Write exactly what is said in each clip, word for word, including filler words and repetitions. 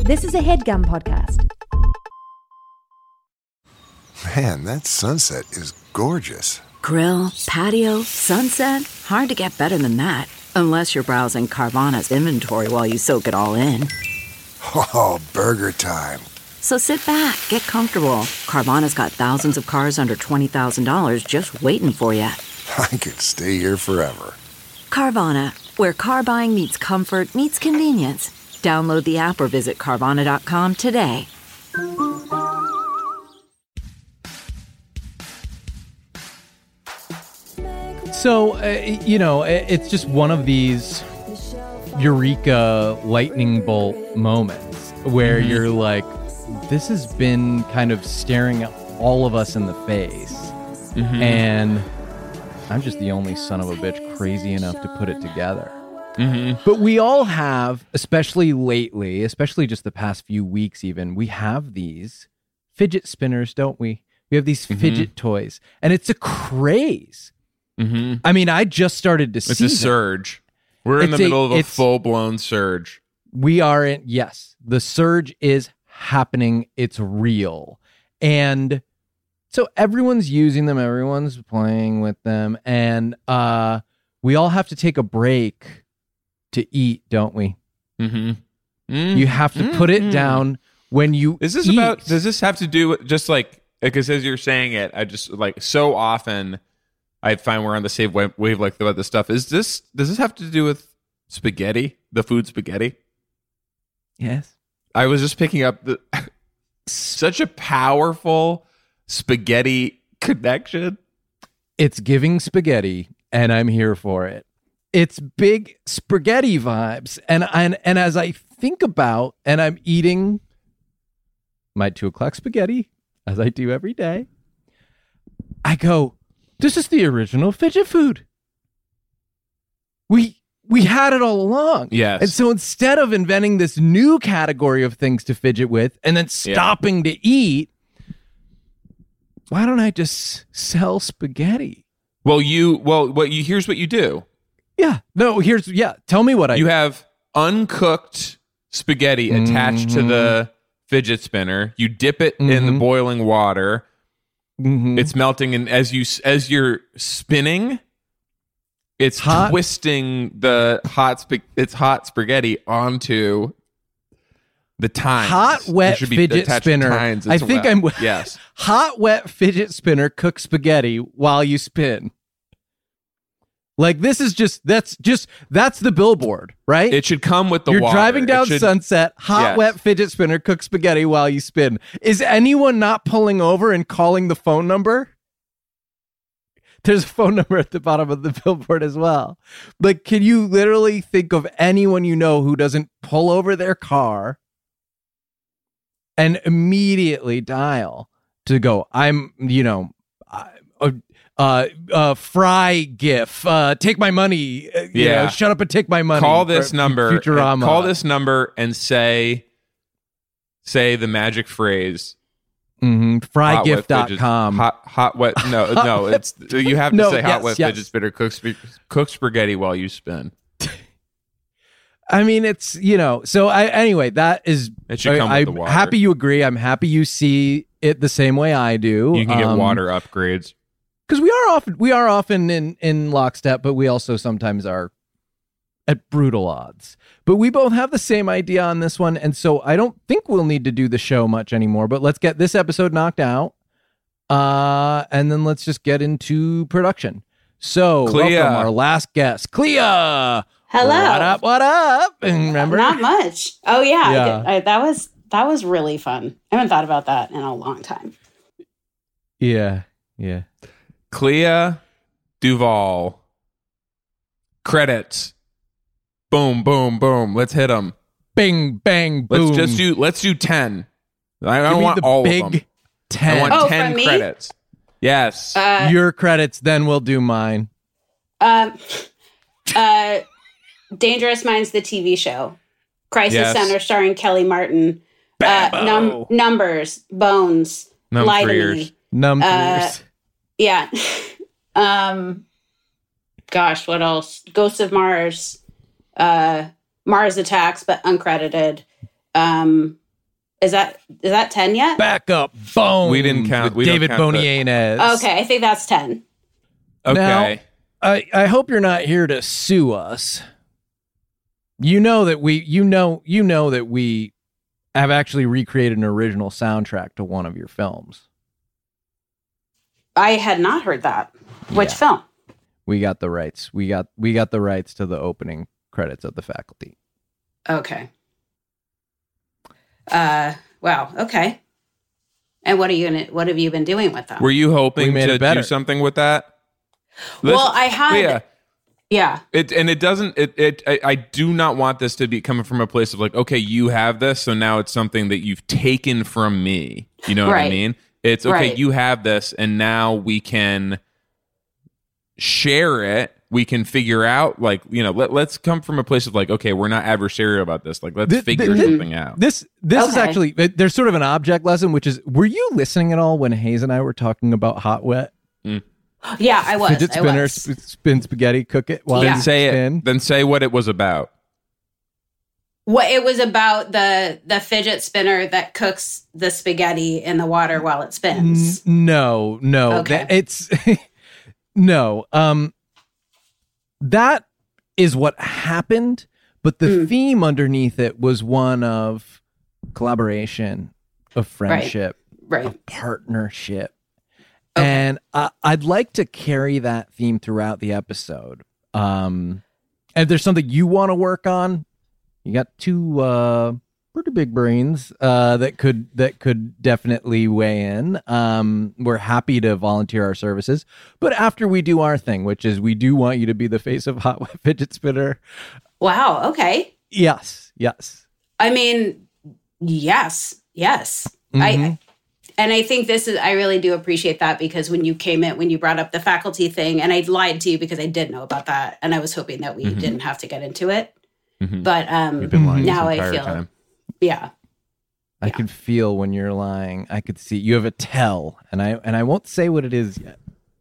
This is a HeadGum podcast. Man, that sunset is gorgeous. Grill, patio, sunset. Hard to get better than that. Unless you're browsing Carvana's inventory while you soak it all in. Oh, burger time. So sit back, get comfortable. Carvana's got thousands of cars under twenty thousand dollars just waiting for you. I could stay here forever. Carvana, where car buying meets comfort meets convenience. Download the app or visit Carvana dot com today. So, uh, you know, it's just one of these eureka lightning bolt moments where mm-hmm. you're like, this has been kind of staring at all of us in the face. Mm-hmm. And I'm just the only son of a bitch crazy enough to put it together. Mm-hmm. But we all have, especially lately, especially just the past few weeks even, we have these fidget spinners, don't we? We have these mm-hmm. fidget toys. And it's a craze. Mm-hmm. I mean, I just started to it's see It's a surge. We're in it's the middle a, of a full-blown surge. We are in, yes, the surge is happening. It's real. And so everyone's using them. Everyone's playing with them. And uh, we all have to take a break to eat, don't we? Mm-hmm. Mm-hmm. You have to mm-hmm. put it down when you Is this eat. about, does this have to do with just like, because as you're saying it, I just like so often I find we're on the same wave, wavelength about this stuff. Is this, does this have to do with spaghetti, the food spaghetti? Yes. I was just picking up the such a powerful spaghetti connection. It's giving spaghetti, and I'm here for it. It's big spaghetti vibes. And, and, and as I think about, and I'm eating my two o'clock spaghetti, as I do every day, I go, this is the original fidget food. We we had it all along. Yes. And so instead of inventing this new category of things to fidget with and then stopping yeah. to eat, why don't I just sell spaghetti? Well, you well what you here's what you do. Yeah. No, here's yeah. Tell me what I You have uncooked spaghetti mm-hmm. attached to the fidget spinner. You dip it mm-hmm. in the boiling water. Mm-hmm. It's melting, and as you as you're spinning, it's hot. twisting the hot sp- it's hot spaghetti onto the tines. Hot wet fidget spinner. I think well. I'm yes. Hot wet fidget spinner cooks spaghetti while you spin. Like this is just that's just that's the billboard, right? It should come with the You're water. driving down should, Sunset, hot yes. wet fidget spinner, cook spaghetti while you spin. Is anyone not pulling over and calling the phone number? There's a phone number at the bottom of the billboard as well. Like, can you literally think of anyone you know who doesn't pull over their car and immediately dial to go, I'm, you know, I, uh, uh, uh, Fry GIF, uh, take my money. Uh, you yeah. know, shut up and take my money. Call this number. Futurama. Call this number and say, say the magic phrase. Mm-hmm. fry gift dot com. Hot, hot, wet. No, no, it's you have to no, say hot, yes, wet yes. fidget spinner. Cook, sp- cook spaghetti while you spin. I mean, it's, you know, so I, anyway, that is, it should come I, with the I'm water. happy you agree. I'm happy you see it the same way I do. You can get um, water upgrades. Because we are often, we are often in, in lockstep, but we also sometimes are at brutal odds. But we both have the same idea on this one. And so I don't think we'll need to do the show much anymore, but let's get this episode knocked out. Uh, and then let's just get into production. So Clea. welcome our last guest, Clea. Hello. What up? What up? And remember? Not much. Oh yeah, Yeah. I, I, that was that was really fun. I haven't thought about that in a long time. Yeah. Yeah. Clea Duvall. Credits. Boom, boom, boom. Let's hit them. Bing, bang, boom. Let's just do. Let's do ten. I don't Give me want the all big of them. ten. I want Oh, ten from me? credits. Yes. Uh, Your credits, then we'll do mine. um, uh, Dangerous Minds, the T V show. Crisis Yes. Center, starring Kelly Martin. Uh, num- numbers, Bones, Numb Lie for to Ears. Me. Numb Uh, ears. Yeah. um, gosh, what else? Ghosts of Mars. Uh, Mars Attacks, but uncredited. Um, is that is that ten yet? Back up, boom. We didn't count. With We don't David count the- Bonienes. Okay, I think that's ten. Okay. Now, I, I hope you're not here to sue us. You know that we you know you know that we have actually recreated an original soundtrack to one of your films. I had not heard that. Which Yeah. film? We got the rights. We got we got the rights to the opening credits of The Faculty. Okay. Uh, wow. Okay. And what are you gonna? What have you been doing with them? Were you We hoping made to it better. do something with that? well, Listen- I had. Yeah. Yeah. It and it doesn't. It it. I, I do not want this to be coming from a place of like, okay, you have this, so now it's something that you've taken from me. You know what I Right. mean? It's okay. Right. You have this, and now we can share it. We can figure out, like, you know, let, let's come from a place of like, okay, we're not adversarial about this. Like, let's Th- figure th- something out. This this is Okay. actually there's sort of an object lesson, which is were you listening at all when Hayes and I were talking about Hot Wet? Yeah, I was. Fidget I spinner, was. sp- spin spaghetti, cook it while Yeah. you Say spin. it. Then say what it was about. What it was about the the fidget spinner that cooks the spaghetti in the water while it spins. N- no, no, Okay. that- it's no. Um, that is what happened, but the Mm. theme underneath it was one of collaboration, of friendship, Right. of partnership. Okay. And I, I'd like to carry that theme throughout the episode. Um, and if there's something you want to work on, you got two uh, pretty big brains uh, that could that could definitely weigh in. Um, we're happy to volunteer our services, but after we do our thing, which is we do want you to be the face of Hot Wet Fidget Spinner. Wow. Okay. Yes, yes. I mean, yes, yes. I Mhm. and I think this is I really do appreciate that because when you came in when you brought up the faculty thing and I lied to you because I did know about that and I was hoping that we Mhm. didn't have to get into it. Mhm. But um You've been lying now this I entire feel time. yeah. I Yeah. could feel when you're lying. I could see you have a tell, and I and I won't say what it is yet.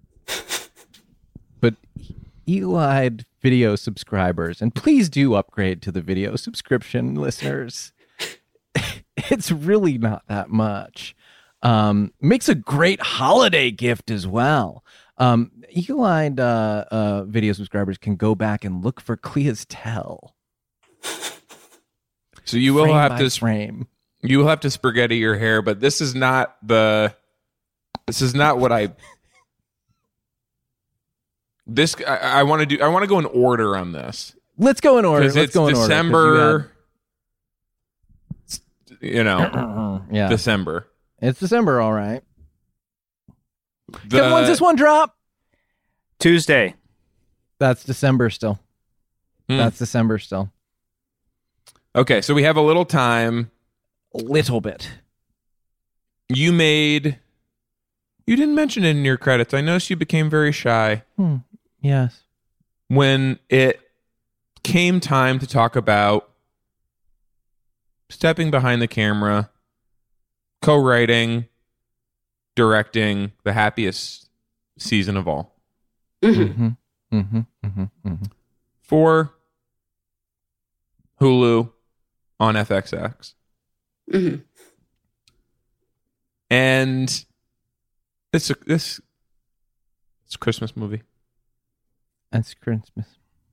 But eagle-eyed video subscribers, and please do upgrade to the video subscription, listeners. It's really not that much. Um, makes a great holiday gift as well. Um, eagle-eyed uh, uh, video subscribers can go back and look for Clea's tell. So you will frame have by to. frame. You will have to spaghetti your hair, but this is not the. This is not what I. This I, I want to do. I want to go in order on this Let's go in order. because Let's it's go in order. 'cause December. You, know, you had- yeah, December. it's December. All right. The, Kevin, when's this one drop? Tuesday. That's December still. Hmm. That's December still. Okay, so we have a little time. A little bit. You made. You didn't mention it in your credits. I noticed you became very shy Hmm. Yes. when it came time to talk about stepping behind the camera, co-writing, directing the happiest season of all Mhm. Mm-hmm. Mm-hmm. Mm-hmm. Mm-hmm. for Hulu on F X X. Mhm. And it's a, this it's a Christmas movie. That's Christmas.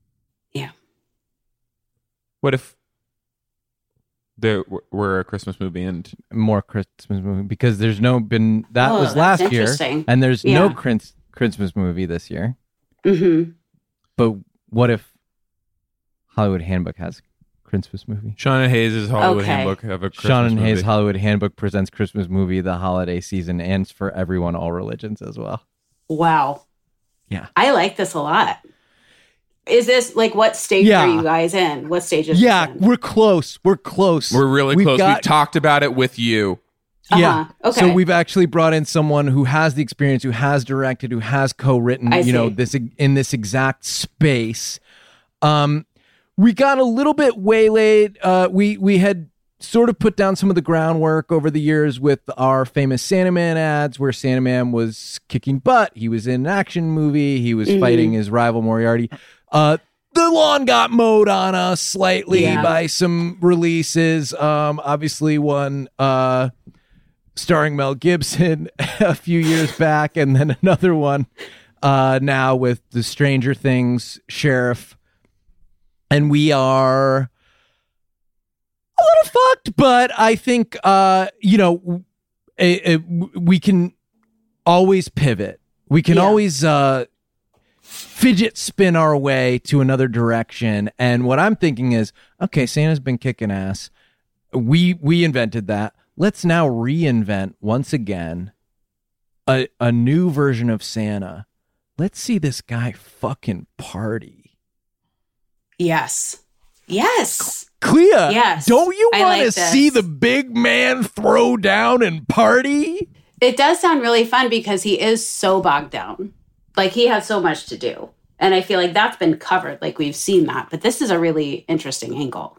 What if there w- were a Christmas movie and More Christmas movie because there's no been that Oh, was that's last year, interesting. and there's no Yeah. Chris, Christmas movie this year. Mhm. But what if Hollywood Handbook has a Christmas movie? Sean and Hayes' Hollywood Okay. Handbook have a Christmas Sean and movie? Hayes Hollywood Handbook presents Christmas movie the holiday season and for everyone, all religions as well. Wow. Yeah. I like this a lot. Is this like what stage Yeah. are you guys in? What stage is Yeah, this in? we're close. We're close. We're really We've close. got- We've talked about it with you. Yeah. Uh-huh. Okay. So we've actually brought in someone who has the experience, who has directed, who has co-written, I you know, see. this in this exact space. Um, we got a little bit waylaid. Uh, we we had sort of put down some of the groundwork over the years with our famous Santa Man ads, where Santa Man was kicking butt. He was in an action movie. He was Mhm. fighting his rival Moriarty. Uh, the lawn got mowed on us slightly Yeah. by some releases. Um, obviously one uh, starring Mel Gibson a few years back, and then another one uh, now with the Stranger Things sheriff. And we are a little fucked, but I think, uh, you know, it, it, we can always pivot. We can Yeah. always uh, fidget spin our way to another direction. And what I'm thinking is, okay, Santa's been kicking ass. We we invented that. Let's now reinvent once again a a new version of Santa. Let's see this guy fucking party. Yes. Yes. Clea, Yes, don't you I want to like this. see the big man throw down and party? It does sound really fun because he is so bogged down. Like he has so much to do. And I feel like that's been covered. Like we've seen that. But this is a really interesting angle.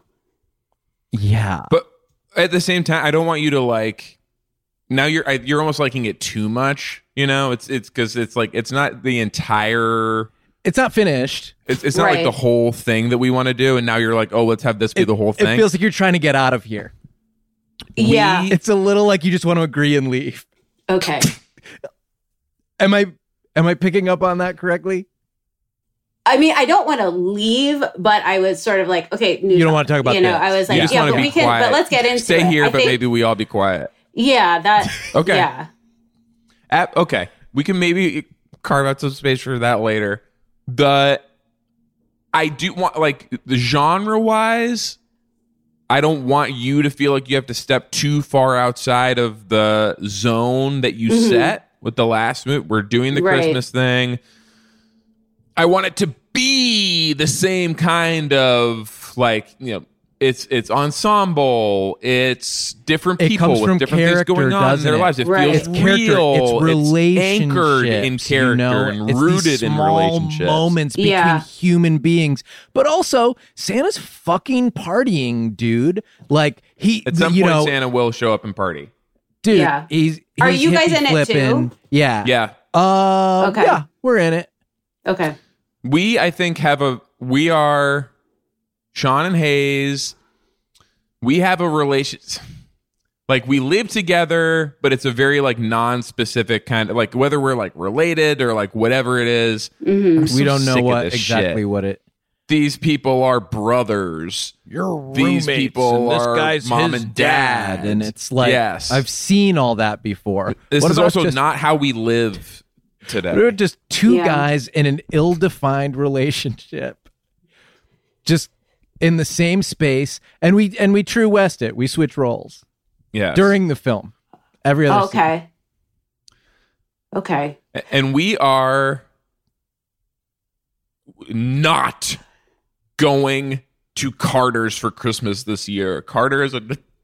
Yeah. But at the same time, I don't want you to like. Now you're I, you're almost liking it too much. You know, it's it's because it's like it's not the entire. It's not finished. It's it's not Right. like the whole thing that we want to do. And now you're like, oh, let's have this be It, the whole it thing. feels like you're trying to get out of here. Yeah. It's a little like you just want to agree and leave. Okay. Am I am I picking up on that correctly? I mean, I don't want to leave, but I was sort of like, okay, new You don't topic. want to talk about You know, this. I was you like, just yeah, want to but be we can, quiet. but let's get into Stay it. here, I but think- maybe we all be quiet. Yeah, that. Okay. Yeah. App, okay, we can maybe carve out some space for that later. The I do want like the genre wise. I don't want you to feel like you have to step too far outside of the zone that you Mhm. set with the last move. We're doing the Right. Christmas thing. I want it to be the same kind of like, you know, it's it's ensemble, it's different It people comes with from different things character, going on in doesn't their it? lives. It Right. feels It's character, real. it's relationships, anchored in character you know? and It's rooted these in small relationships. moments between Yeah. human beings. But also, Santa's fucking partying, dude. Like he, At some you point, know, Santa will show up and party. Yeah. dude. He's, he's Are you guys hippie in it flipping. too? Yeah. Yeah, Um, Okay. Yeah, we're in it. Okay. we I think have a we are Sean and Hayes. We have a relation. Like we live together, but it's a very like non-specific kind of like whether we're like related or like whatever it is. Mm-hmm. I'm so We don't know sick of what this exactly shit. what it. These people are brothers. You're These people are mom and dad, and it's like yes. I've seen all that before. This What is about also just- not how we live today. We're just two Yeah. guys in an ill-defined relationship, just in the same space, and we and we True West it. We switch roles Yes. during the film. Every other scene. Okay. Okay. And we are not going to Carter's for Christmas this year. Carter is a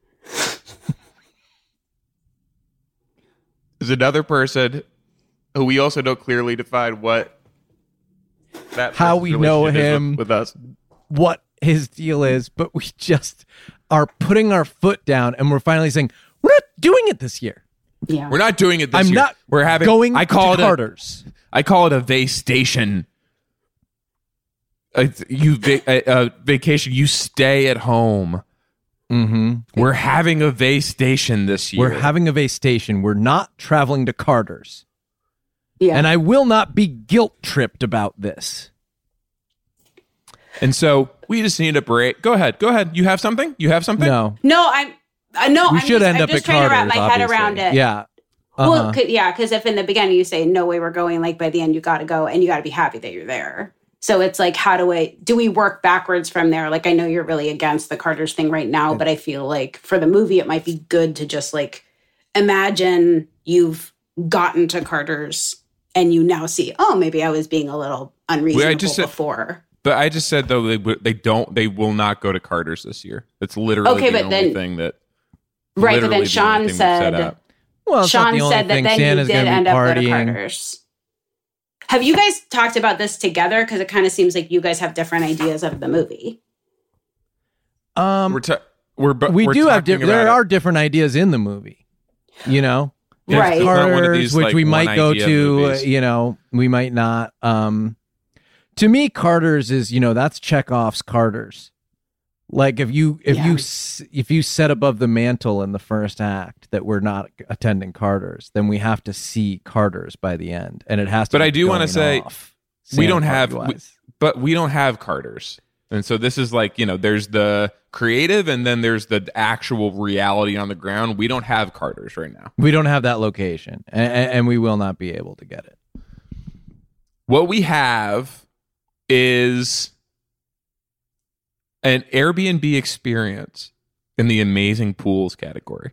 is another person who we also don't clearly define what that How person's we know relationship is him. with, with us. what his deal is, but we just are putting our foot down, and we're finally saying we're not doing it this year. Yeah. We're not doing it this I'm year. not We're having going I call to it a, Carter's. I call it a vacation. Uh, you va- a, a vacation. You stay at home. Mm-hmm. We're having a vase station this year. We're having a vase station. We're not traveling to Carter's. Yeah. And I will not be guilt tripped about this. and so we just need a break. Go ahead. Go ahead. You have something? You have something? No. no, I'm. Uh, no, We I'm should just, end I'm up just at trying Carter's, to wrap my head obviously. around it. Yeah. Uh-huh. Well, 'cause- yeah, because if in the beginning you say no way we're going, like by the end you got to go, and you got to be happy that you're there. So it's like, how do I do we work backwards from there? Like I know you're really against the Carter's thing right now, but I feel like for the movie it might be good to just like imagine you've gotten to Carter's and you now see, oh, maybe I was being a little unreasonable just said- before. But I just said though they w- they don't they will not go to Carter's this year. That's literally Okay, the but only then- thing that Right, but literally then the Sean only thing we've set said up. Well, it's not Sean the only said that thing. then Santa's he did gonna be end up going to partying. Carter's. Have you guys talked about this together? Because it kind of seems like you guys have different ideas of the movie. Um, We're ta- we're bu- we we're do have talking diff- there about are different ideas in the movie. You know, it. Right. It's not one of Carter's, these, which like, we one might go idea to. uh, movies. You know, we might not. Um, To me, Carter's is, you know, that's Chekhov's Carter's. Like if you if Yeah. you s- if you set above the mantle in the first act that we're not attending Carter's, then we have to see Carter's by the end, and it has to. But be I do wanna going say, off, we don't Santa have, we, party-wise. but we don't have Carter's. And so this is like, you know, there's the creative and then there's the actual reality on the ground. We don't have Carter's right now. We don't have that location, and, and we will not be able to get it. What we have is an Airbnb experience in the amazing pools category.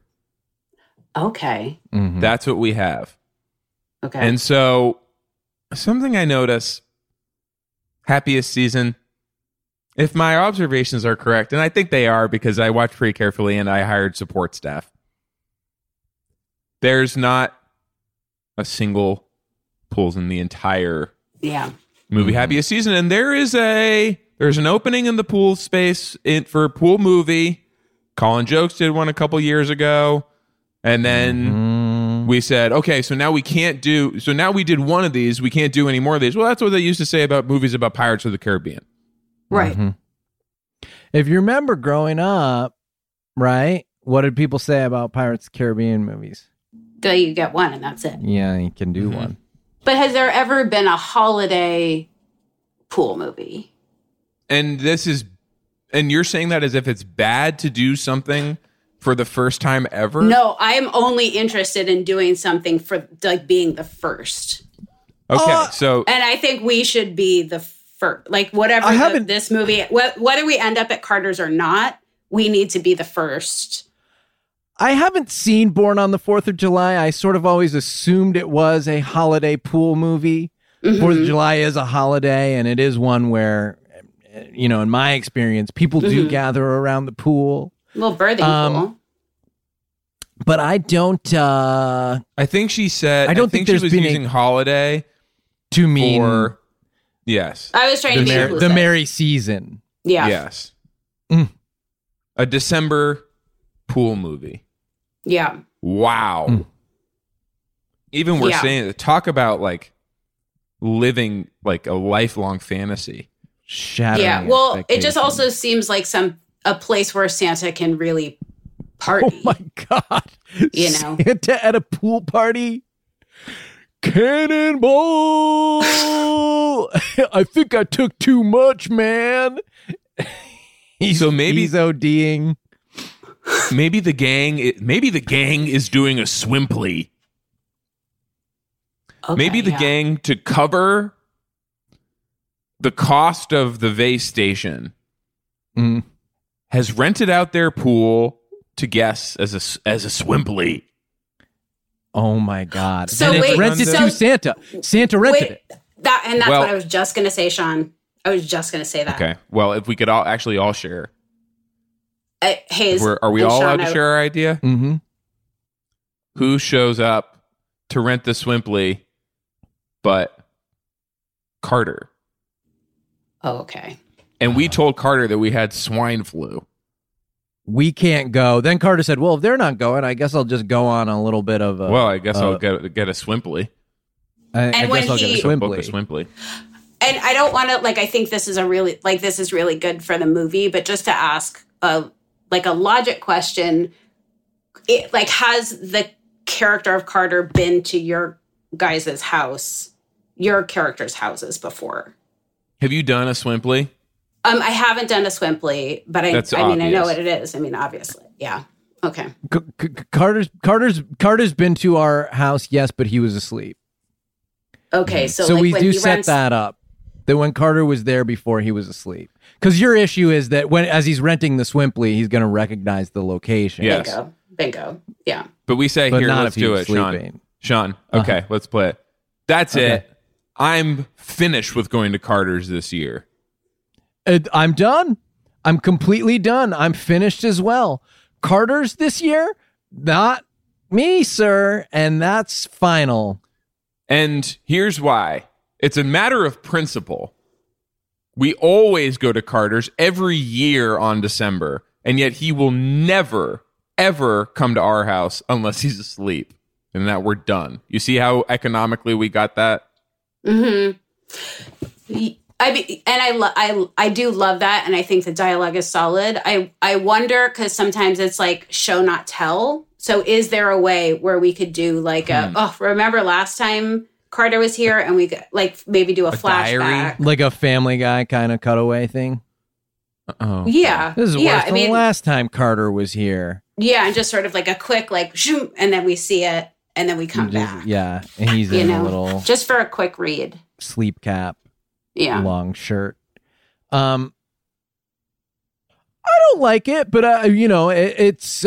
Okay. Mhm. That's what we have. Okay. And so something I notice, happiest season, if my observations are correct, and I think they are because I watched pretty carefully and I hired support staff, there's not a single pools in the entire yeah. movie happiest season. And there is a there's an opening in the pool space in, for a pool movie. Colin Jokes did one a couple years ago. And then Mm. we said, okay, so now we can't do so now we did one of these, we can't do any more of these. Well, that's what they used to say about movies about Pirates of the Caribbean. Right. Mhm. If you remember growing up, right? What did people say about Pirates of the Caribbean movies? So you get one and that's it. Yeah, you can do Mm-hmm. one. But has there ever been a holiday pool movie? And this is and you're saying that as if it's bad to do something for the first time ever? No, I'm only interested in doing something for like being the first. Okay, Uh, so And I think we should be the first. Like whatever I the, haven't- this movie, wh- whether we end up at Carter's or not, we need to be the first. I haven't seen Born on the fourth of July. I sort of always assumed it was a holiday pool movie. Mm-hmm. fourth of July is a holiday, and it is one where, you know, in my experience, people do Mhm. gather around the pool. Well, birthing Um, pool. But I don't, uh, I think she said I don't think, think she there's was been a- using holiday to mean for yes. I was trying the, to be mer- inclusive. the merry season. Yeah. Yes. Mm. A December pool movie. Yeah. Wow. Mm. Even we're Yeah. saying talk about like living like a lifelong fantasy. Shattering Yeah. Well, it just expectations. also seems like some a place where Santa can really party. Oh my God. You know. Santa at a pool party? Cannonball! I think I took too much, man. He's, So maybe- he's ODing. Maybe the gang i- maybe the gang is doing a swimply. Okay, Maybe the yeah. gang, to cover the cost of the vase station, Mm. has rented out their pool to guests as a s- as a swimply. Oh my God. So and it's wait, rented so- to Santa. Santa rented Wait, it. that and that's Well- what I was just gonna say, Sean. I was just gonna say that. Okay. Well, if we could all actually all share, Uh, Hayes, We're, are we and all Sean, allowed to I- share our idea? Mm-hmm. Who shows up to rent the swimply, but Carter? Oh, okay. And we told Carter that we had swine flu. We can't go. Then Carter said, well, if they're not going, I guess I'll just go on a little bit of a. well, I guess uh, I'll get get a swimply. I, I And guess when I'll get he- a swim Book a plate. swimply. And I don't want to like. I think this is a really like this is really good for the movie, but just to ask a like a logic question, it like has the character of Carter been to your guys' house, your characters' houses before? Have you done a swimply? Um, I haven't done a swimply, but I, That's I mean, I know obvious. what it is. I mean, obviously, yeah. Okay. C- C- Carter's Carter's Carter's been to our house, yes, but he was asleep. Okay. So, So, like we when do he set rents- that up. That when Carter was there before he was asleep. Because your issue is that when as he's renting the Swimply, he's going to recognize the location. Yeah. Yes. Bingo. Bingo. Yeah. But we say, But here, not let's if he do was it, Sean. sleeping. Sean, okay, let's play it. That's Okay. it. I'm finished with going to Carter's this year. Uh, I'm done. I'm completely done. I'm finished as well. Carter's this year? Not me, sir. And that's final. And here's why. It's a matter of principle. We always go to Carter's every year on December, and yet he will never, ever come to our house unless he's asleep. And that we're done. You see how economically we got that? Mm-hmm. I be, and I, lo- I I do love that, and I think the dialogue is solid. I I wonder because sometimes it's like show not tell. So is there a way where we could do like a Hmm. oh remember last time Carter was here and we could like maybe do a, flashback, diary? Like a Family Guy kind of cutaway thing. Oh, yeah, This is yeah. worse I than mean, the last time Carter was here. yeah, and just sort of like a quick like shoom, and then we see it, and then we come Just- back. Yeah, and he's You in know, a little just for a quick read. sleep cap, Yeah. long shirt. Um, I don't like it, but uh, you know, it, it's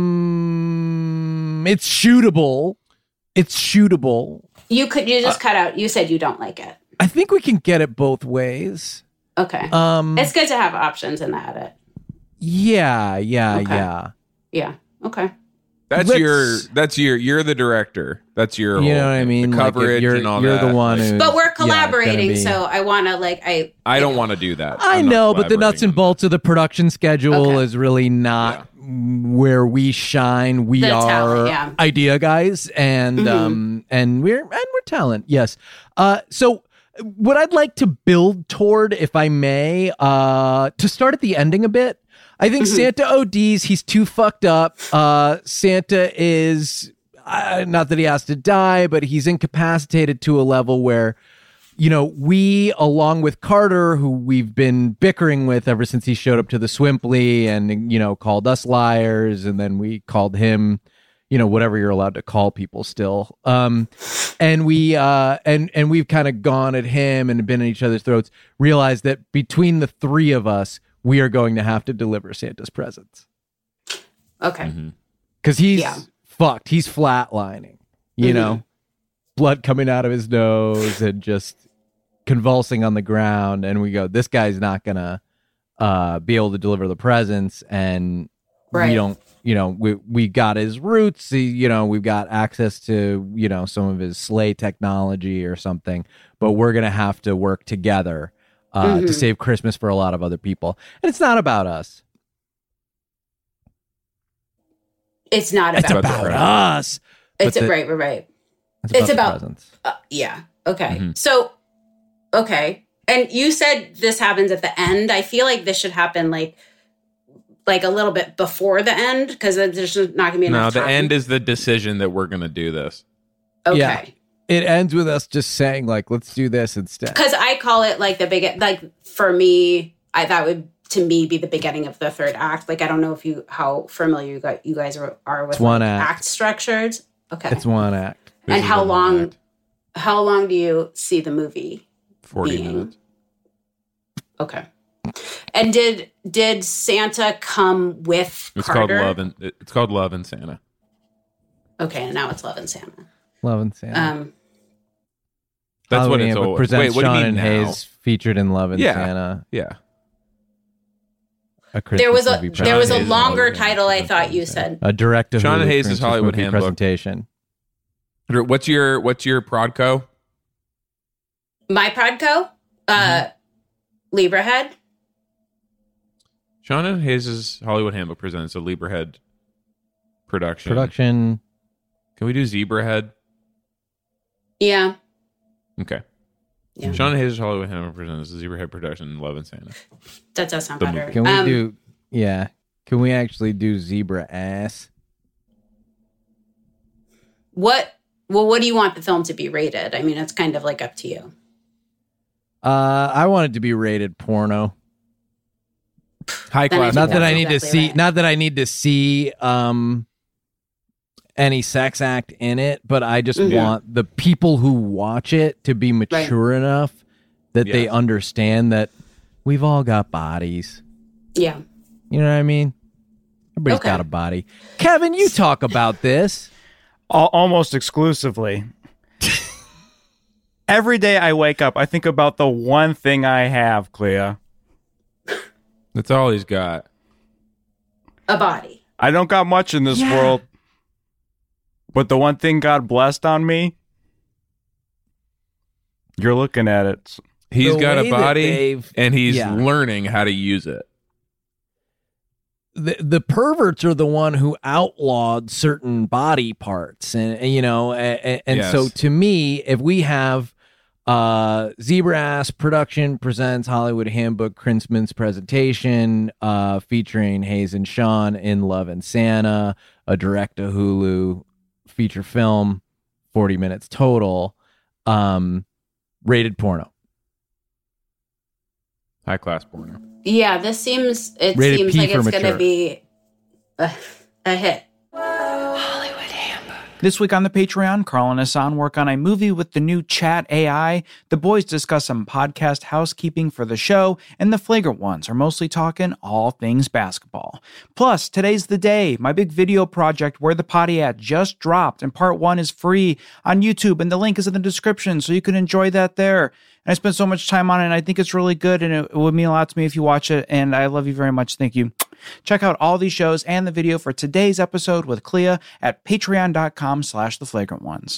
um, it's shootable. It's shootable. You could you Uh, just cut out. You said you don't like it. I think we can get it both ways. Okay. Um, It's good to have options in the edit. yeah, yeah, Okay. yeah. Yeah. Okay. That's Let's- your. That's your. You're the director. That's your. You whole know what I thing. mean? The Like, if coverage you're, and all you're that. the one Like, who. But we're yeah, collaborating, gonna be- so I want to like I. I you don't know. want to do that. I I'm not know, but the nuts collaborating and on bolts of the production schedule Okay. is really not where we shine. We The are talent, yeah. idea guys, and Mhm. um, and we're and we're talent. Yes. Uh, so what I'd like to build toward, if I may, uh, to start at the ending a bit. I think Mhm. Santa O Ds. He's too fucked up. Uh, Santa is uh, not that he has to die, but he's incapacitated to a level where, you know, we, along with Carter, who we've been bickering with ever since he showed up to the Swimply and, you know, called us liars, and then we called him, you know, whatever you're allowed to call people still. Um, and we uh, and and we've kind of gone at him and been at each other's throats. Realized that between the three of us, we are going to have to deliver Santa's presents Okay. Mm-hmm. because he's Yeah. fucked. He's flatlining. You Mhm. know, blood coming out of his nose and just convulsing on the ground. And we go, this guy's not gonna uh, be able to deliver the presents, and we Right. don't. You know, we we got his roots. He, you know, we've got access to, you know, some of his sleigh technology or something. But we're gonna have to work together uh, to Mhm. save Christmas for a lot of other people. And it's not about us. It's not It's about. about about the us. It's but a, the- right. Right. Right. It's It's about, about- the presents. Uh, yeah. Okay. Mhm. So. Okay. And you said this happens at the end. I feel like this should happen like, like a little bit before the end because there's just not gonna be No, enough the time. end is the decision that we're going to do this. Okay. Yeah. It ends with us just saying, like, let's do this instead. Because I call it like the big like for me, I that would to me be the beginning of the third act. Like I don't know if you how familiar you guys you guys are, are with It's one like, act. act structures. Okay. It's one act. This And is how the one long- act. How long do you see the movie? forty being- minutes. Okay. And did did Santa come with It's Carter? called Love and it's called Love and Santa. Okay, and now it's Love and Santa. Love and Santa. Um, That's what Halloween it's Handbook always. presents Wait, what do Sean you mean and now? Hayes featured in Love and Yeah. Santa. Yeah. A Christmas there was a movie there was a Hayes is longer Hollywood title. I Handbook thought you presentation. said A direct Sean and Hayes' Hollywood Handbook. presentation. What's your what's your Prodco? my Prodco, uh, Mm-hmm. Librahead. Sean and Hayes' Hollywood Handbook presents a Librahead production. Production. Can we do Zebrahead? Yeah, Okay. yeah, Sean and Hayes' Hollywood Handbook presents a Zebrahead production, Love and Santa. that does sound The better. movie. Can we Um, do? Yeah. Can we actually do zebra ass? what? Well, what do you want the film to be rated? I mean, it's kind of like up to you. Uh, I want it to be rated porno. High Then I class. think Not that that's I need to exactly see. right. Not that I need to see um any sex act in it, but I just Mhm. want the people who watch it to be mature enough that they Yes. understand that we've all got bodies. Yeah. You know what I mean? Everybody's Okay. got a body. Kevin, you talk about this. Al- almost exclusively. Every day I wake up, I think about the one thing I have, Clea. That's all he's got. A body. I don't got much in this Yeah. world, but the one thing God blessed on me, you're looking at it. He's The got way a that body they've- and he's yeah. learning how to use it. the the perverts are the one who outlawed certain body parts, and, and, you know, and, and Yes. so to me, if we have Uh, Zebrass Production presents Hollywood Handbook Krinsman's presentation, uh, featuring Hayes and Sean in Love and Santa, a direct-to-Hulu feature film, forty minutes total, um, rated porno. High class porno. Yeah, this seems, it Rated seems P like for it's going to mature. be a, a hit. This week on the Patreon, Carl and Hassan work on a movie with the new Chat A I. The boys discuss some podcast housekeeping for the show, and the flagrant ones are mostly talking all things basketball. Plus, today's the day, my big video project Where the Potty At just dropped, and part one is free on YouTube, and the link is in the description, so you can enjoy that there. And I spent so much time on it, and I think it's really good, and it would mean a lot to me if you watch it, and I love you very much. Thank you. Check out all these shows and the video for today's episode with Clea at patreon.com slash the flagrant ones.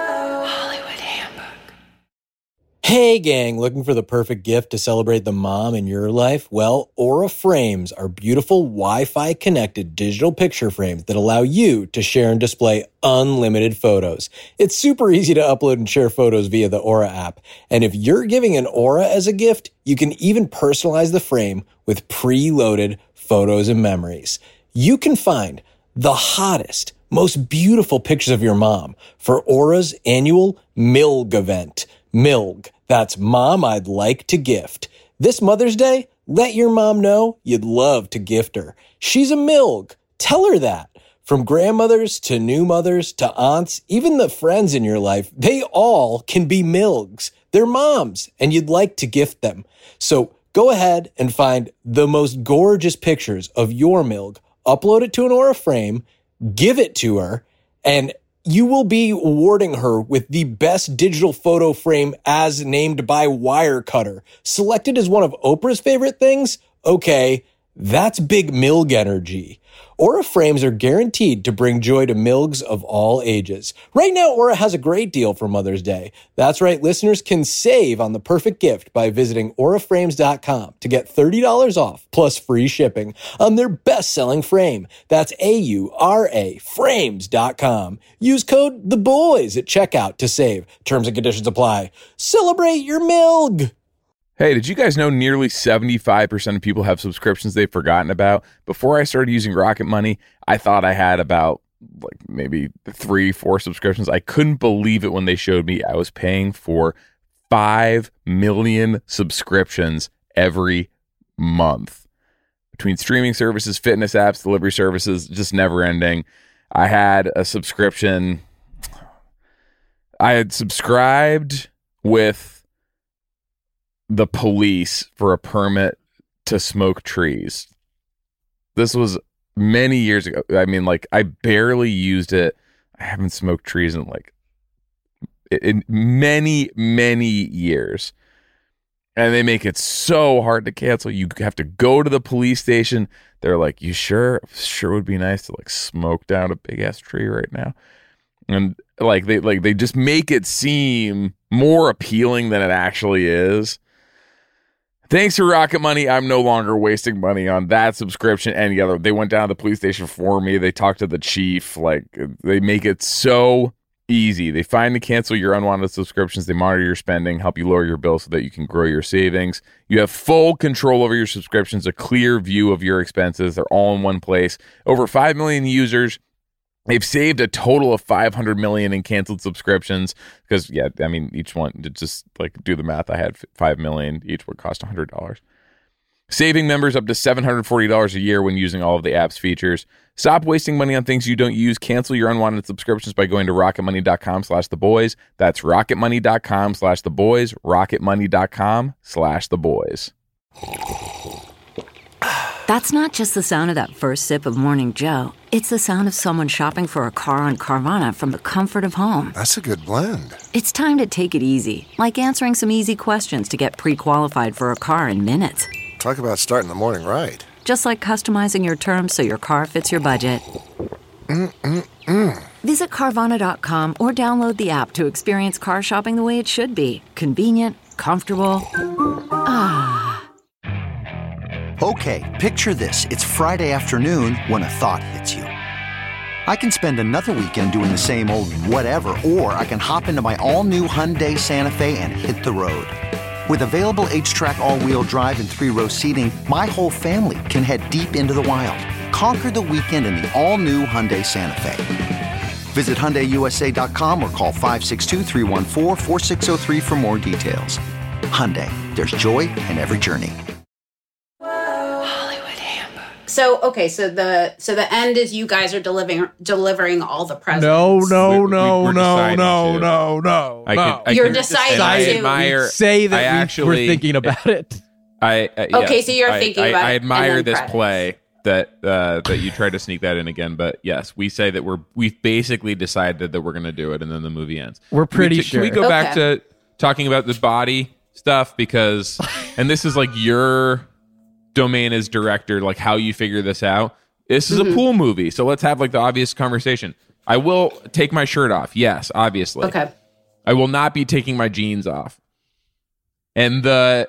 Hey gang, looking for the perfect gift to celebrate the mom in your life? Well, Aura Frames are beautiful Wi-Fi connected digital picture frames that allow you to share and display unlimited photos. It's super easy to upload and share photos via the Aura app. And if you're giving an Aura as a gift, you can even personalize the frame with preloaded photos and memories. You can find the hottest, most beautiful pictures of your mom for Aura's annual M I L G event. M I L G, that's Mom I'd Like to Gift. This Mother's Day, let your mom know you'd love to gift her. She's a M I L G. Tell her that. From grandmothers to new mothers to aunts, even the friends in your life, they all can be M I L Gs. They're moms, and you'd like to gift them. So go ahead and find the most gorgeous pictures of your M I L G, upload it to an Aura frame, give it to her, and you will be awarding her with the best digital photo frame as named by Wirecutter. Selected as one of Oprah's favorite things? Okay, that's big M I L G energy. Aura frames are guaranteed to bring joy to M I L Gs of all ages. Right now, Aura has a great deal for Mother's Day. That's right, listeners can save on the perfect gift by visiting aura frames dot com to get thirty dollars off plus free shipping on their best-selling frame. That's A U R A frames dot com. Use code THEBOYS at checkout to save. Terms and conditions apply. Celebrate your M I L G! Hey, did you guys know nearly seventy-five percent of people have subscriptions they've forgotten about? Before I started using Rocket Money, I thought I had about like maybe three, four subscriptions. I couldn't believe it when they showed me I was paying for five million subscriptions every month. Between streaming services, fitness apps, delivery services, just never ending. I had a subscription. I had subscribed with the police for a permit to smoke trees. This was many years ago. I mean, like, I barely used it. I haven't smoked trees in like in many, many years. And they make it so hard to cancel. You have to go to the police station. They're like, you sure? Sure would be nice to like smoke down a big ass tree right now. And like they like they just make it seem more appealing than it actually is. Thanks to Rocket Money, I'm no longer wasting money on that subscription. Any other, they went down to the police station for me. They talked to the chief. Like, they make it so easy. They find and cancel your unwanted subscriptions. They monitor your spending, help you lower your bill so that you can grow your savings. You have full control over your subscriptions, a clear view of your expenses. They're all in one place. Over five million users. They've saved a total of five hundred million in canceled subscriptions because, yeah, I mean, each one, to just like do the math, I had five million. Each would cost one hundred dollars. Saving members up to seven hundred forty dollars a year when using all of the app's features. Stop wasting money on things you don't use. Cancel your unwanted subscriptions by going to rocketmoney.com slash the boys. That's rocketmoney.com slash the boys. rocketmoney.com slash the boys. That's not just the sound of that first sip of Morning Joe. It's the sound of someone shopping for a car on Carvana from the comfort of home. That's a good blend. It's time to take it easy, like answering some easy questions to get pre-qualified for a car in minutes. Talk about starting the morning right. Just like customizing your terms so your car fits your budget. Mm-mm-mm. Visit Carvana dot com or download the app to experience car shopping the way it should be. Convenient, comfortable. Ah. Okay, picture this. It's Friday afternoon when a thought hits you. I can spend another weekend doing the same old whatever, or I can hop into my all-new Hyundai Santa Fe and hit the road. With available H-Track all-wheel drive and three-row seating, my whole family can head deep into the wild. Conquer the weekend in the all-new Hyundai Santa Fe. Visit Hyundai U S A dot com or call five six two, three one four, four six zero three for more details. Hyundai, there's joy in every journey. So okay, so the so the end is you guys are delivering delivering all the presents. No, no, We- we- no, we're no, deciding no, to. no, no, I no. could, I You're could- deciding and I to. admire. Say that I we actually, were thinking about it. I, uh, Okay, yes, so you're I- thinking I, about I it, admire and then this credits. play that uh, that you tried to sneak that in again, but yes, we say that we're we've basically decided that we're going to do it, and then the movie ends. We're pretty Can we, sure. Can we go back Okay. to talking about the body stuff because, and this is like your domain as director, like how you figure this out. This is Mm-hmm. a pool movie, so let's have like the obvious conversation. I will take my shirt off. Yes, obviously. Okay. I will not be taking my jeans off. And the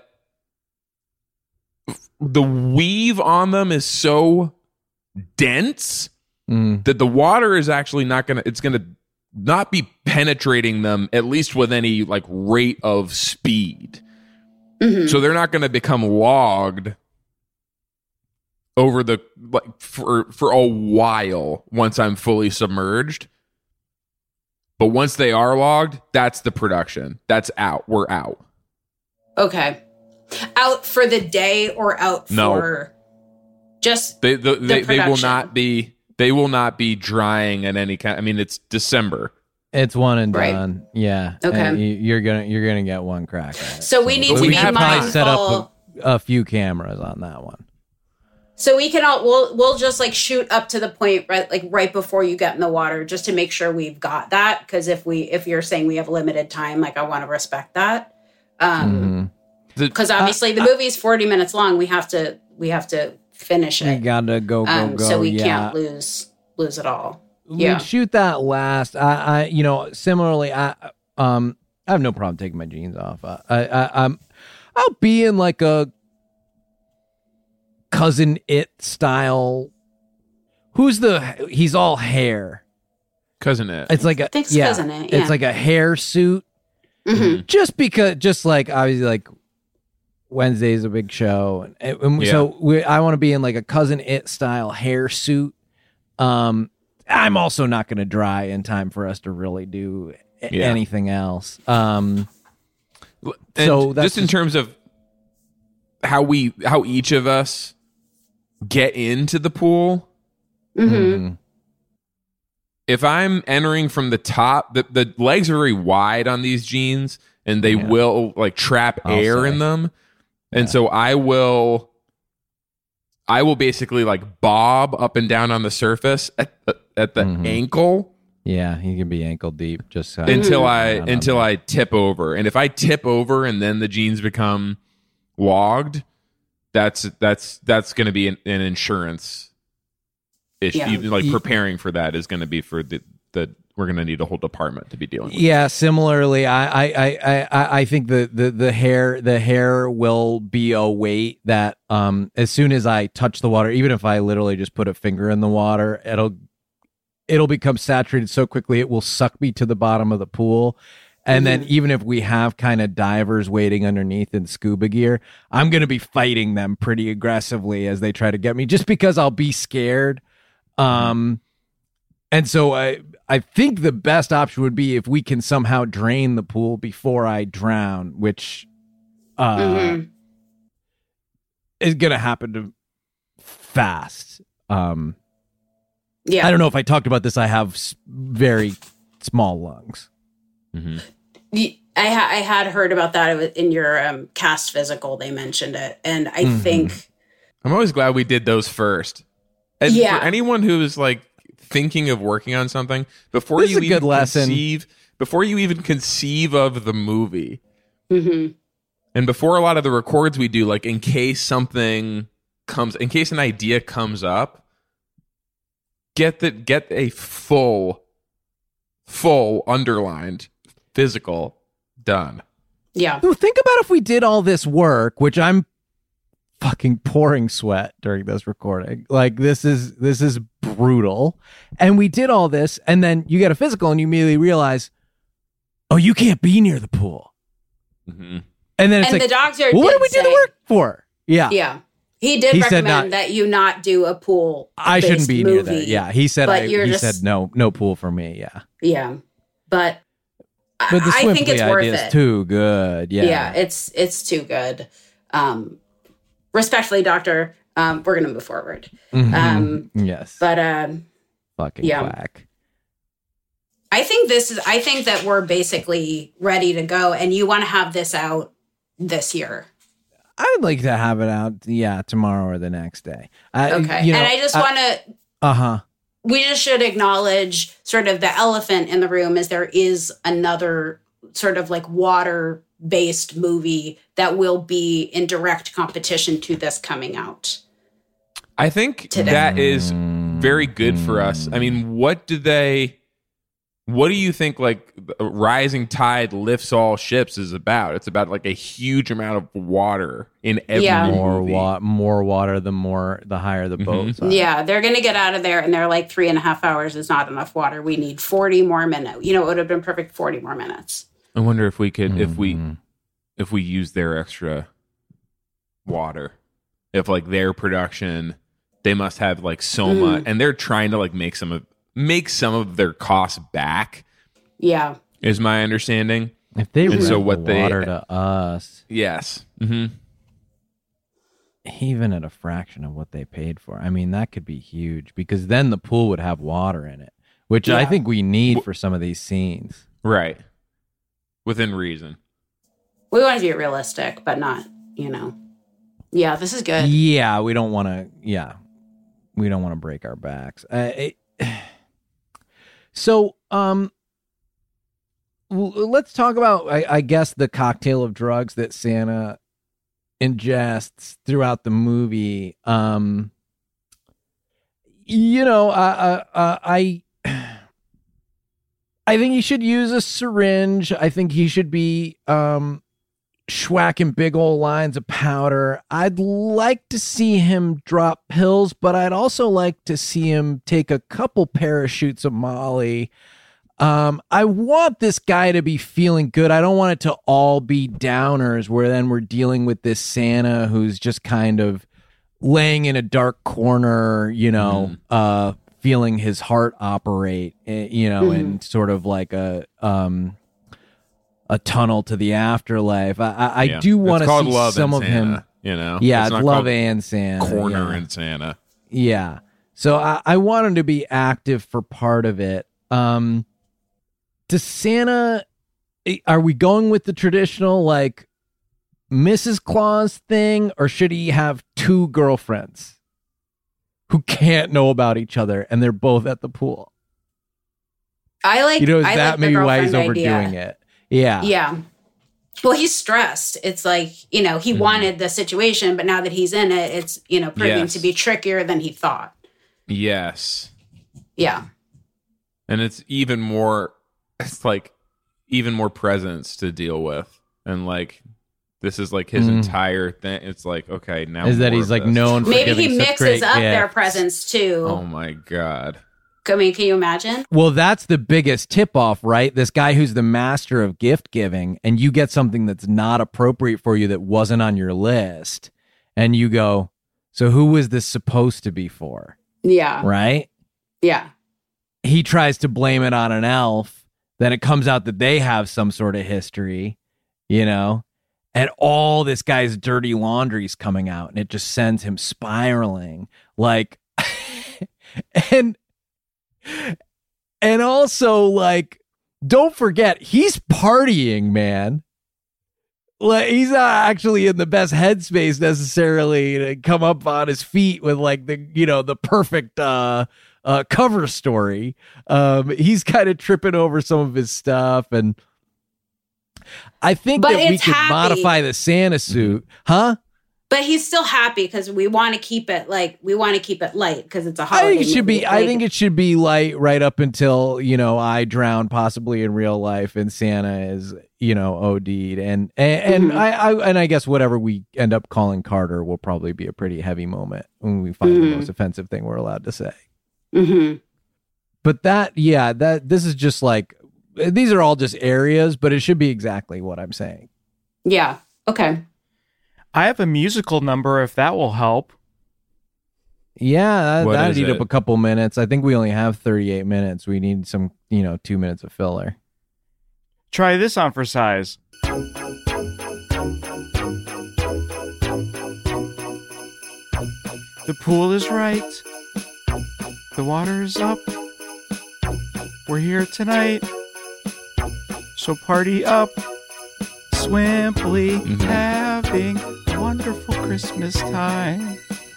the weave on them is so dense Mm. that the water is actually not gonna it's gonna not be penetrating them, at least with any like rate of speed. Mhm. So they're not gonna become logged over the like for for a while once I'm fully submerged. But once they are logged, that's the production. That's out. We're out. Okay. Out for the day or out No. for just They the, they, they will production. not be they will not be drying at any kind. I mean, it's December. It's one and Right. done. Yeah. Okay. And you, you're gonna you're gonna get one crack at it. So we need But to we be have probably mindful. set up a, a few cameras on that one. So we can all we'll we'll just like shoot up to the point right like right before you get in the water just to make sure we've got that because if we if you're saying we have limited time like I want to respect that um The- because obviously the movie is forty minutes long we have to we have to finish You it gotta go go um go. so we yeah. can't lose lose it all We yeah shoot that last. I, I, you know, similarly, I, um, I have no problem taking my jeans off. I, I, I I'm, I'll be in like a Cousin It style. Who's the? He's all hair. Cousin It. Uh, It's like a think it's yeah. Cousin It, yeah. It's like a hair suit. Mhm. Just because, just like obviously, like Wednesday's a big show, and, and Yeah. so we, I want to be in like a Cousin It style hair suit. Um, I'm also not going to dry in time for us to really do a- Yeah. anything else. Um, And so that's just in just- terms of how we how each of us get into the pool. Mm-hmm. mhm. If I'm entering from the top, the, the legs are very wide on these jeans and they Yeah. will like trap I'll air say. in them. And Yeah. so I will I will basically like bob up and down on the surface at the, at the Mhm. ankle Yeah, he can be ankle deep. Just uh, until I around on until that. I tip over. And if I tip over and then the jeans become logged, that's that's that's going to be an, an insurance issue. Yeah. Even, like Ye- preparing for that is going to be for the the we're going to need a whole department to be dealing with. Yeah, similarly, I, I, I, I, I think the, the, the hair the hair will be a weight that um as soon as I touch the water, even if I literally just put a finger in the water, it'll it'll become saturated so quickly it will suck me to the bottom of the pool. And then even if we have kind of divers waiting underneath in scuba gear, I'm going to be fighting them pretty aggressively as they try to get me just because I'll be scared. Um and so I I think the best option would be if we can somehow drain the pool before I drown, which uh, Mhm. is going to happen to fast. Um, yeah I don't know if I talked about this. I have s- very small lungs. Mm-hmm. Y- I, ha- I had heard about that in your um, cast physical. They mentioned it, and I Mhm. think I'm always glad we did those first. And Yeah. for anyone who is like thinking of working on something, before This is you a even good lesson. conceive, before you even conceive of the movie, mhm. and before a lot of the records we do, like in case something comes, in case an idea comes up, get the get a full, full underlined physical done. yeah So think about if we did all this work, which I'm fucking pouring sweat during this recording. Like this is this is brutal. And we did all this, and then you get a physical, and you immediately realize, oh, you can't be near the pool. Mm-hmm. And then it's and like, the doctor well, what did did we say, do the work for? Yeah, yeah. He did He said recommend not- that you not do a pool. I shouldn't be movie, near that. Yeah, he said. but I, you're he just- said no, no pool for me. Yeah, Yeah, but, but the I swim think it's play worth idea is it. too good. Yeah, Yeah, it's it's too good. Um, respectfully, doctor, um, we're gonna move forward. Mhm. Um, yes, but um, fucking yeah. quack. I think this is. I think that we're basically ready to go, and you want to have this out this year. I'd like to have it out. Yeah, tomorrow or the next day. I, Okay, you know, and I just want to. Uh huh. We just should acknowledge sort of the elephant in the room is there is another sort of like water based movie that will be in direct competition to this coming out. I think Today. that is very good for us. I mean, what do they, what do you think like rising tide lifts all ships is about? It's about like a huge amount of water in every Yeah. More movie. wa- more water, the more the higher the boats. are. Yeah, they're going to get out of there and they're like three and a half hours is not enough water. We need forty more minutes. You know, it would have been perfect forty more minutes. I wonder if we could, if we, Mhm. if we use their extra water, if like their production, they must have like so Mm. much, and they're trying to like make some of make some of their costs back. Yeah. Is my understanding. If they And rent so the what they- water to us, Yes. Mm-hmm. even at a fraction of what they paid for, I mean, that could be huge because then the pool would have water in it, which I Yeah. think we need for some of these scenes. Right. Within reason. We want to be realistic, but not, you know. Yeah, this is good. Yeah, we don't want to. Yeah, we don't want to break our backs. Uh, it, so, um, w- let's talk about, I, I guess, the cocktail of drugs that Santa ingests throughout the movie. Um, you know, I, I, I, I think he should use a syringe. I think he should be, um. schwacking big old lines of powder. I'd like to see him drop pills, but I'd also like to see him take a couple parachutes of Molly. Um, I want this guy to be feeling good. I don't want it to all be downers where then we're dealing with this Santa who's just kind of laying in a dark corner, you know, mm. uh, feeling his heart operate, you know, mm. and sort of like a, um, a tunnel to the afterlife. I, I, I yeah. do want to see love some of Santa, him. You know, yeah, it's it's love and Santa. Corner yeah. and Santa. Yeah. So I, I want him to be active for part of it. Um, does Santa? Are we going with the traditional like Missus Claus thing, or should he have two girlfriends who can't know about each other and they're both at the pool? I like. You know, is I that like maybe why he's idea. overdoing it? Yeah. Yeah. Well, he's stressed. It's like, you know, he mm-hmm. wanted the situation, but now that he's in it, it's, you know, proving yes. to be trickier than he thought. Yes. Yeah. And it's even more, it's like even more presence to deal with. And like, this is like his mm. entire thing. It's like, okay, now is that he's like this. known for maybe he such mixes great up gifts. their presents too. Oh my God. I mean, can you imagine? Well, that's the biggest tip off, right? This guy who's the master of gift giving, and you get something that's not appropriate for you that wasn't on your list. And you go, so who was this supposed to be for? Yeah. Right? Yeah. He tries to blame it on an elf. Then it comes out that they have some sort of history, you know? And all this guy's dirty laundry's coming out, and it just sends him spiraling. Like, and... And also, like, don't forget, he's partying, man. Like, he's not actually in the best headspace necessarily to come up on his feet with, like, the, you know, the perfect uh, uh, cover story. Um, he's kind of tripping over some of his stuff. And I think but that we could happy. modify the Santa suit. Huh? But he's still happy because we want to keep it like we want to keep it light because it's a holiday. I think it should movie. be. Like, I think it should be light right up until you know I drown possibly in real life and Santa is you know, OD'd, and and, and Mhm. I, I and I guess whatever we end up calling Carter will probably be a pretty heavy moment when we find Mhm. the most offensive thing we're allowed to say. Mm-hmm. But that, yeah, that this is just like these are all just areas, but it should be exactly what I'm saying. Yeah. Okay. I have a musical number if that will help. Yeah, that, What that'd is eat it? up a couple minutes. I think we only have thirty-eight minutes. We need some, you know, two minutes of filler. Try this on for size. The pool is right. The water is up. We're here tonight. So party up. Swimply Mhm. having a wonderful Christmas time.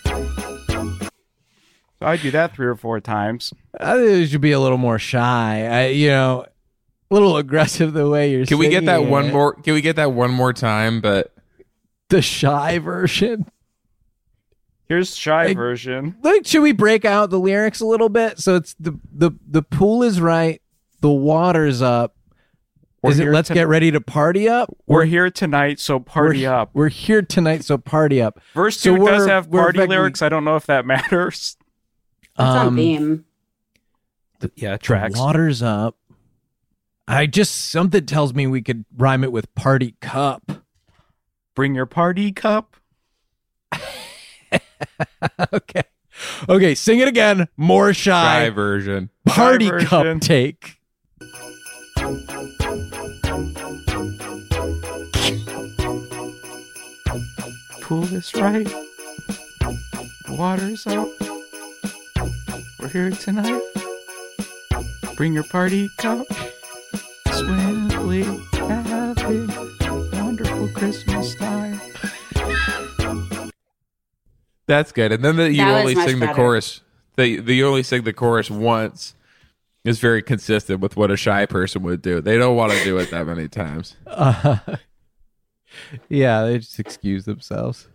So I do that three or four times. I think you should be a little more shy. I, you know, a little aggressive the way you're. Can we get that singing one it. more? Can we get that one more time? But The shy version. Here's shy Like- version. Like, should we break out the lyrics a little bit? So it's the the the pool is right, the water's up. We're is it here let's to- get ready to party up? We're here tonight, so party we're, up. We're here tonight, so party up. Verse So two does we're- have we're party effectively- lyrics. I don't know if that matters. That's on Um, theme. Yeah, The water's up. I just something tells me we could rhyme it with party cup. Bring your party cup. Okay. Okay, sing it again. More shy. shy version. Party Shy cup version. take. Pool is right. Water's up. We're here tonight. Bring your party cup. Swiftly having a wonderful Christmas time. That's good. And then the, you That was only much sing the better. chorus. The, the you only sing the chorus once is very consistent with what a shy person would do. They don't want to do it that many times. Uh, yeah, they just excuse themselves.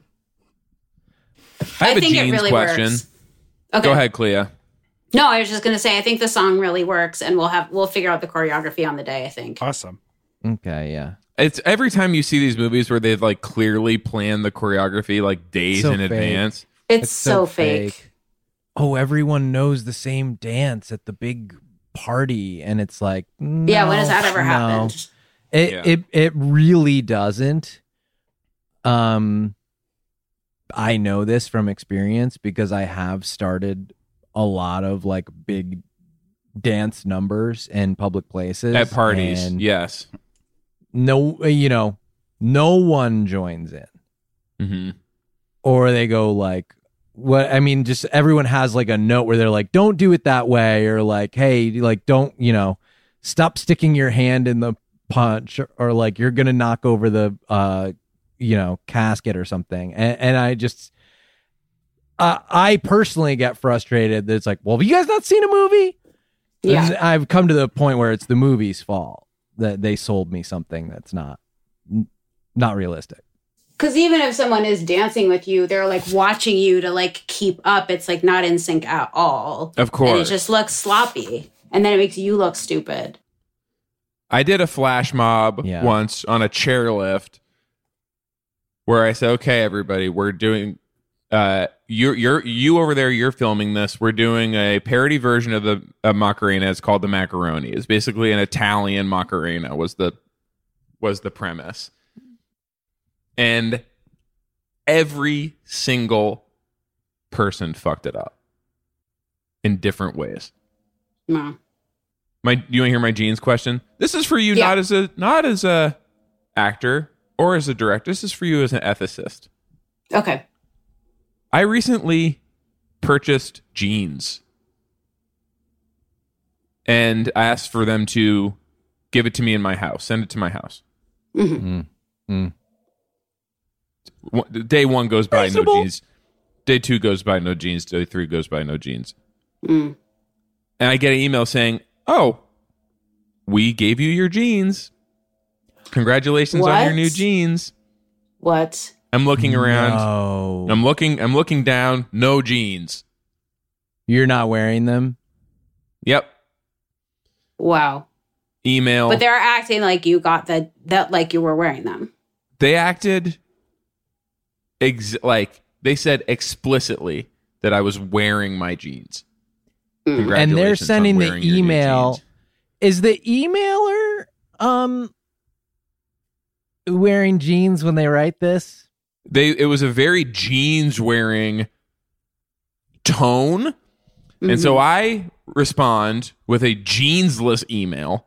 I have a think it jeans really question. works. Okay. Go ahead, Clea. No, I was just going to say I think the song really works, and we'll have we'll figure out the choreography on the day. I think. Awesome. Okay, yeah. It's every time you see these movies where they've like clearly planned the choreography like days So in fake. advance. It's, so, fake. Oh, everyone knows the same dance at the big party, and it's like, Yeah, when has no, that ever no. happened? It Yeah. it it really doesn't. Um, I know this from experience because I have started a lot of like big dance numbers in public places At parties, and yes. No, you know, no one joins in, hmm or they go like, what? I mean, just everyone has like a note where they're like, "Don't do it that way," or like, "Hey, like, don't you know, stop sticking your hand in the punch," or, or like, "You're gonna knock over the, uh, you know, casket or something." And, and I just, uh, I personally get frustrated that it's like, well, have you guys not seen a movie? Yeah. And I've come to the point where it's the movie's fault that they sold me something that's not n- not realistic. Because even if someone is dancing with you, they're like watching you to like keep up. It's like not in sync at all. Of course. And it just looks sloppy. And then it makes you look stupid. I did a flash mob Yeah. once on a chairlift where I said, "Okay, everybody, we're doing uh you're you're you over there, you're filming this. We're doing a parody version of the of Macarena. It's called the Macaroni. It's basically an Italian Macarena was the was the premise." And every single person fucked it up in different ways. No. My, you want to hear my jeans question? This is for you, Yeah. not as a not as a actor or as a director. This is for you as an ethicist. Okay. I recently purchased jeans, and I asked for them to give it to me in my house. Send it to my house. Mhm. Mm. One- Day one goes by Reasonable. no jeans. Day two goes by no jeans. Day three goes by no jeans. Mm. And I get an email saying, "Oh, we gave you your jeans. Congratulations on your What? new jeans." What? I'm looking around. No. I'm looking. I'm looking down. No jeans. You're not wearing them? Yep. Wow. email. But they're acting like you got the that like you were wearing them. They acted ex- like they said explicitly that I was wearing my jeans. Mm. And they're sending the email. Is the emailer um wearing jeans when they write this? They it was a very jeans wearing tone. Mm-hmm. And so I respond with a jeansless email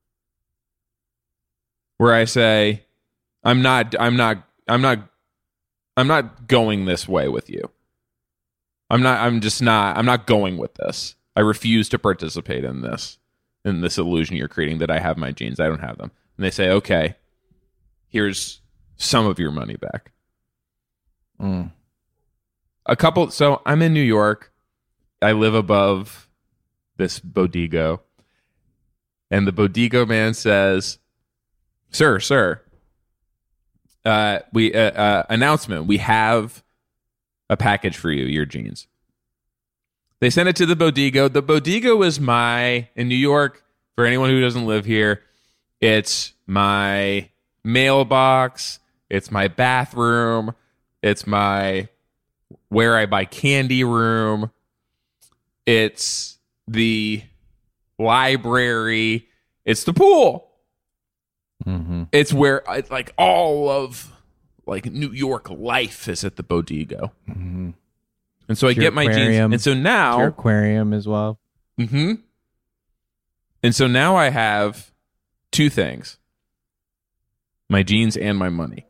where I say, I'm not I'm not I'm not I'm not going this way with you. I'm not I'm just not I'm not going with this. I refuse to participate in this in this illusion you're creating that I have my jeans. I don't have them. And they say, okay, here's some of your money back. Mm. A couple. So I'm in New York. I live above this Bodigo. And the Bodigo man says, sir, sir, uh, we uh, uh, announcement. We have a package for you, your jeans. They sent it to the Bodigo. The Bodigo is my, in New York, for anyone who doesn't live here, it's my mailbox, it's my bathroom, it's my where I buy candy room, it's the library, it's the pool. Mm-hmm. It's where like all of like New York life is at the Bodigo. Mm-hmm. And so I get my jeans. And so now... Your aquarium as well. Mm-hmm. And so now I have two things. My jeans and my money.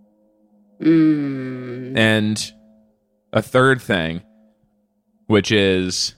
Mm. And a third thing, which is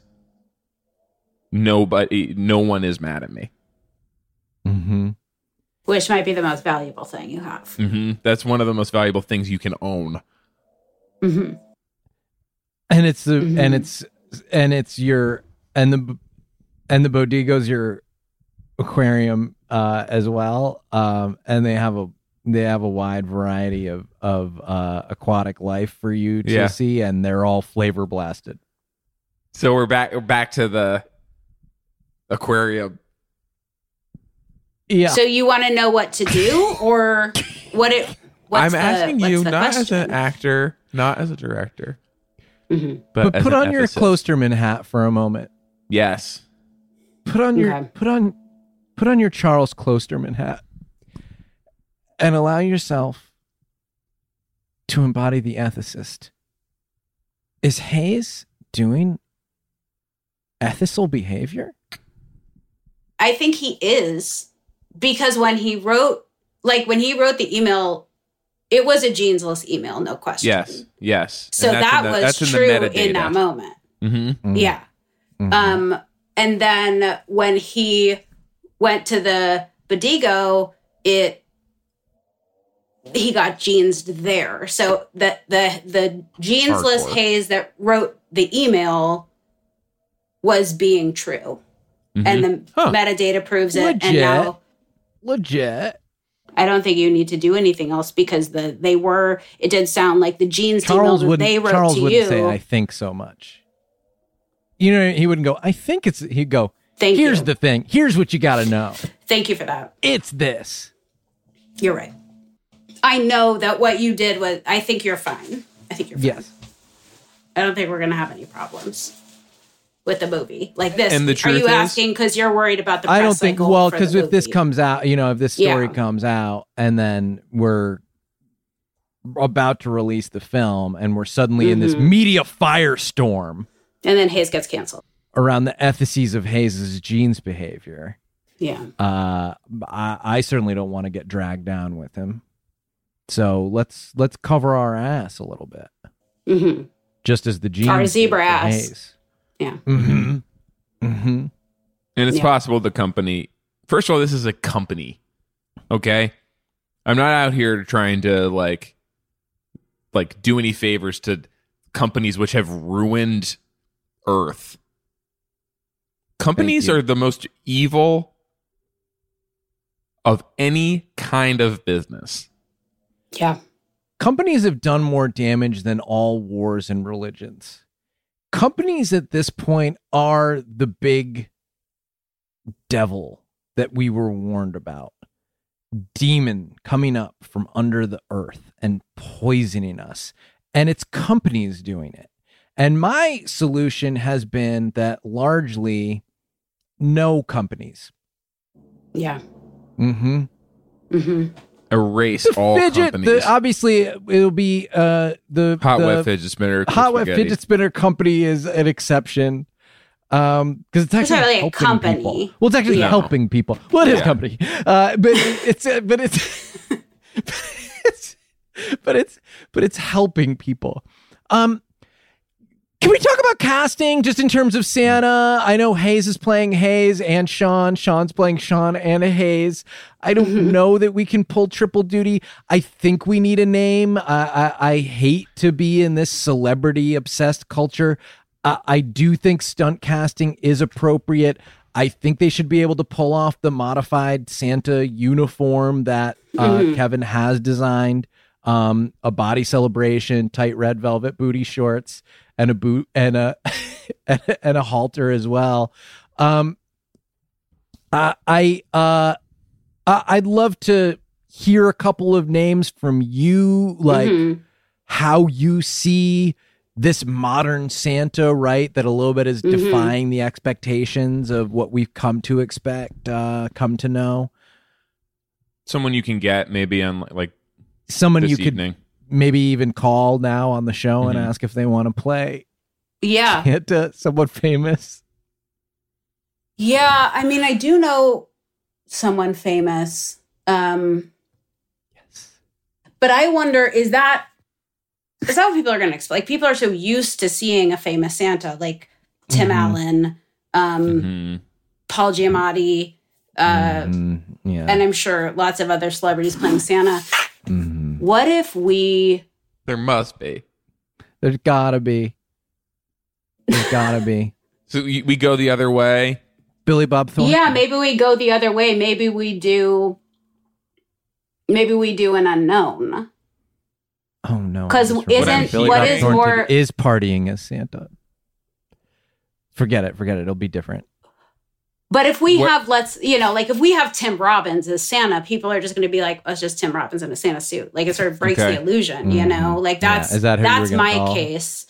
nobody, no one is mad at me. Mm-hmm. Which might be the most valuable thing you have. Mm-hmm. That's one of the most valuable things you can own. Mm-hmm. And it's the Mm-hmm. and it's and it's your and the and the Bodigo's your aquarium uh, as well. Um, and they have a they have a wide variety of of uh, aquatic life for you to Yeah. see, and they're all flavor blasted. So we're back we're back to the aquarium. Yeah. So you want to know what to do, or what it? What's I'm the, asking what's you the not question? as an actor, not as a director. Mm-hmm. But, but as put an on your ethicist. Klosterman hat for a moment. Yes. Put on your Okay. put on put on your Charles Klosterman hat and allow yourself to embody the ethicist. Is Hayes doing ethical behavior? I think he is, because when he wrote, like when he wrote the email, it was a jeansless email, no question. Yes. Yes. So And that's that in the- was that's in the true metadata. in that moment. Mm-hmm. Yeah. Mhm. Um, and then when he went to the Bodigo, it he got jeansed there. So the the the jeansless Hardcore. Hayes that wrote the email was being true, Mhm. and the Huh. metadata proves it. And Legit. now Legit. I don't think you need to do anything else, because the they were. It did sound like the jeans Charles email that wouldn't they wrote Charles to wouldn't you. say I think so much. You know, he wouldn't go, I think it's he'd go, Thank here's you. the thing. Here's what you gotta know. Thank you for that. It's this. You're right. I know that what you did was. I think you're fine. I think you're fine. Yes. I don't think we're going to have any problems with the movie like this. And the Are truth you is- asking because you're worried about the press I don't think cycle well, for the because if this movie? comes out, you know, if this story Yeah. comes out and then we're about to release the film and we're suddenly in this Mhm. media firestorm And then Hayes gets canceled. around the ethices of Hayes' jeans behavior. Yeah. Uh, I, I certainly don't want to get dragged down with him. So let's let's cover our ass a little bit, hmm just as the jeans Our did zebra for ass. Hayes. Yeah. Mm-hmm. Mm-hmm. And it's Yeah. possible the company, first of all, this is a company. Okay. I'm not out here trying to like, like do any favors to companies which have ruined Earth. Companies you. are the most evil of any kind of business. Yeah. Companies have done more damage than all wars and religions. Companies at this point are the big devil that we were warned about. Demon coming up from under the earth and poisoning us. And it's companies doing it. And my solution has been that largely no companies. Yeah. Mm-hmm. Mm-hmm. Erase The all fidget, companies. the, obviously, it'll be uh, the Hot the Wet Fidget Spinner. Hot Wet Spaghetti. Fidget Spinner Company is an exception. Um, because it's actually not really a helping company. people. Well, it's actually Yeah. helping people. Well, it is Yeah. a company. Uh, but it's uh, but it's, it's but it's but it's helping people. Um, can we talk about casting just in terms of Santa? I know Hayes is playing Hayes and Sean. Sean's playing Sean and Hayes. I don't Mm-hmm. know that we can pull triple duty. I think we need a name. I, I, I hate to be in this celebrity obsessed culture. Uh, I do think stunt casting is appropriate. I think they should be able to pull off the modified Santa uniform that uh, Mhm. Kevin has designed. Um, a body celebration, tight red velvet booty shorts, and a boot and a and a halter as well. Um, uh, I uh, I- I'd love to hear a couple of names from you, like Mhm. how you see this modern Santa, right? That a little bit is Mhm. defying the expectations of what we've come to expect, uh, come to know. Someone you can get maybe on like Someone this you could evening. maybe even call now on the show and Mhm. ask if they want to play Yeah. Santa, someone famous. Yeah. I mean, I do know someone famous. Um, Yes. but I wonder, is that is that what people are going to expect? Like, people are so used to seeing a famous Santa, like Tim Mhm. Allen, um, Mhm. Paul Giamatti, uh, Mhm. Yeah. and I'm sure lots of other celebrities playing Santa. Mhm. What if we? There must be. There's gotta be. There's gotta be. So we we go the other way. Billy Bob Thornton. Yeah, maybe we go the other way. Maybe we do. Maybe we do an unknown. Oh no. 'Cause I'm just remembering isn't- Billy what Bob is Thornton more- is partying as Santa. Forget it. Forget it. It'll be different. But if we What- have, let's, you know, like if we have Tim Robbins as Santa, people are just going to be like, oh, it's just Tim Robbins in a Santa suit. Like it sort of breaks Okay. the illusion, you know? Mhm. Like Yeah. that's Is that who you were that's gonna my call? case.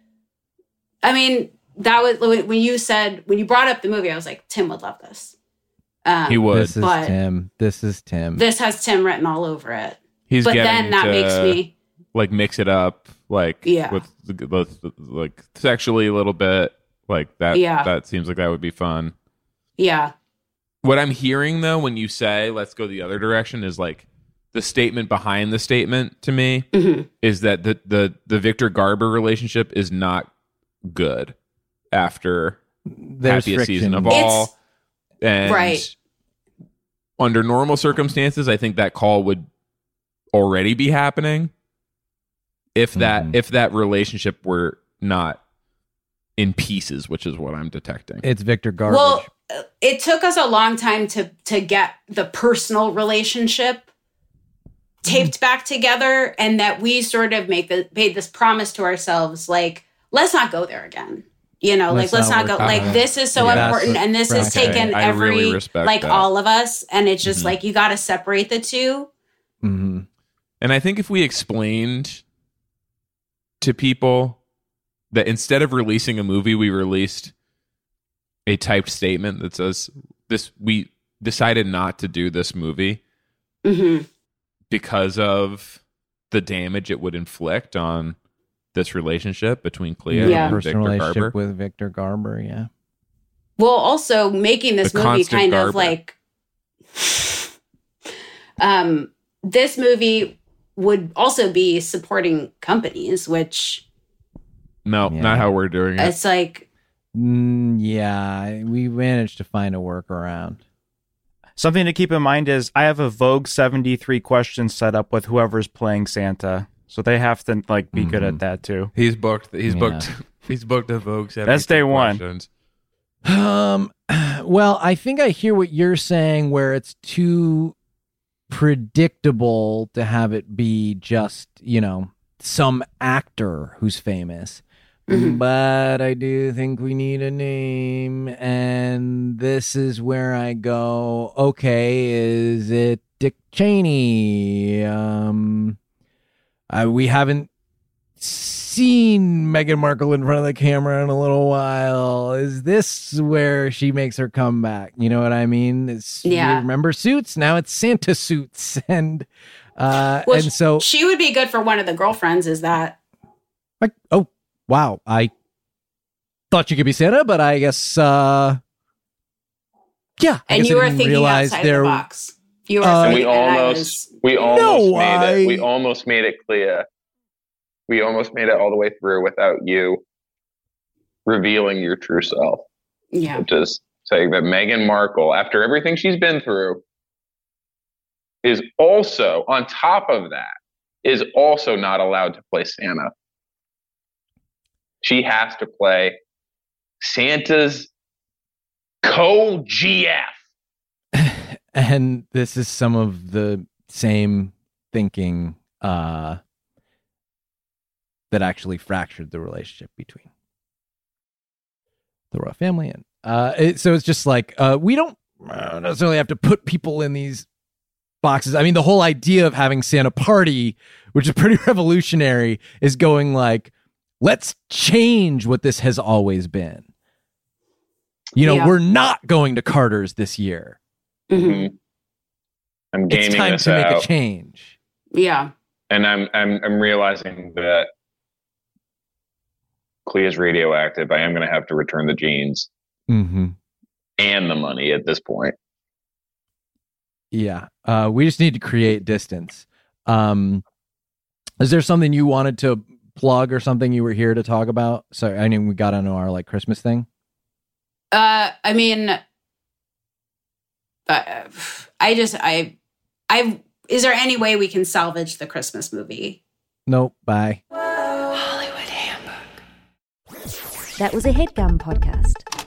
I mean, that was when you said, when you brought up the movie, I was like, Tim would love this. Um, He would. This is But- Tim. This is Tim. This has Tim written all over it. He's But getting then that to, makes me, like mix it up, like Yeah. with the, with the- like sexually a little bit, like that. Yeah. That seems like that would be fun. yeah. What I'm hearing though, when you say let's go the other direction, is like the statement behind the statement to me hmm is that the the the Victor Garber relationship is not good after There's Happiest friction. Season of It's- All, and Right. under normal circumstances, I think that call would already be happening if that Mhm. if that relationship were not in pieces, which is what I'm detecting. It's Victor Garbage. Well, it took us a long time to to get the personal relationship taped back together, and that we sort of make the made this promise to ourselves, like, let's not go there again. You know, Let's like let's not not go. work Like that. this is so Yeah, that's important, what- and this has okay. taken I every really respect like that. all of us, and it's just Mhm. like you got to separate the two. Mhm. And I think if we explained to people that instead of releasing a movie, we released a typed statement that says this, we decided not to do this movie hmm because of the damage it would inflict on this relationship between Clea Yeah. and Personal Victor relationship Garber. with Victor Garber. Yeah. Well, also making this The movie constant kind Garber. of like, um, this movie would also be supporting companies, which No, Yeah. not how we're doing it. it's like, Mm, yeah. We managed to find a workaround. Something to keep in mind is I have a Vogue seventy-three questions set up with whoever's playing Santa. So they have to like be good Mhm. at that too. He's booked. He's Yeah. booked. He's booked a Vogue. That's day one. questions. Um, well, I think I hear what you're saying, where it's too predictable to have it be just, you know, some actor who's famous. Mm-hmm. But I do think we need a name, and this is where I go, okay, is it Dick Cheney? Um, uh, we haven't seen Meghan Markle in front of the camera in a little while. Is this where she makes her comeback? You know what I mean? It's, yeah. You remember Suits? Now it's Santa Suits. And uh, well, and so... She would be good for one of the girlfriends, is that... Like, oh, wow. I thought you could be Santa, but I guess... Uh, yeah. I and guess you I were didn't thinking realize outside there, the box. You were uh, And we thinking, and I almost, was... we almost No, made I- it. We almost made it clear. We almost made it all the way through without you revealing your true self. Yeah. Which is saying that Meghan Markle, after everything she's been through, is also, on top of that, is also not allowed to play Santa. She has to play Santa's co-G F. and this is some of the same thinking uh, that actually fractured the relationship between the royal family. And uh, it, so it's just like, uh, we don't uh, necessarily have to put people in these boxes. I mean, the whole idea of having Santa Party, which is pretty revolutionary, is going like, let's change what this has always been. You know, Yeah. we're not going to Carter's this year. Mm-hmm. I'm gaming It's time this to make out, a change. Yeah. and I'm I'm I'm realizing that Clea's radioactive. I am going to have to return the jeans Mm-hmm. and the money at this point. Yeah. Uh, we just need to create distance. Um, is there something you wanted to plug or something you were here to talk about? Sorry, I mean, we got into our like Christmas thing. Uh, I mean, uh, I just, I, I, is there any way we can salvage the Christmas movie? Nope. Bye. That was a HeadGum podcast.